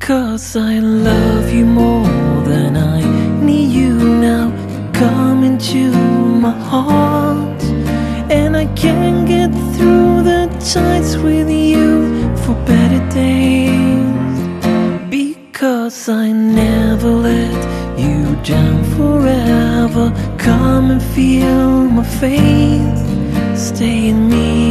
'Cause I love you more than I need you now. Come into my heart, and I can't get through the times with you for better days. Because I never let you down forever. Come and feel my faith, stay in me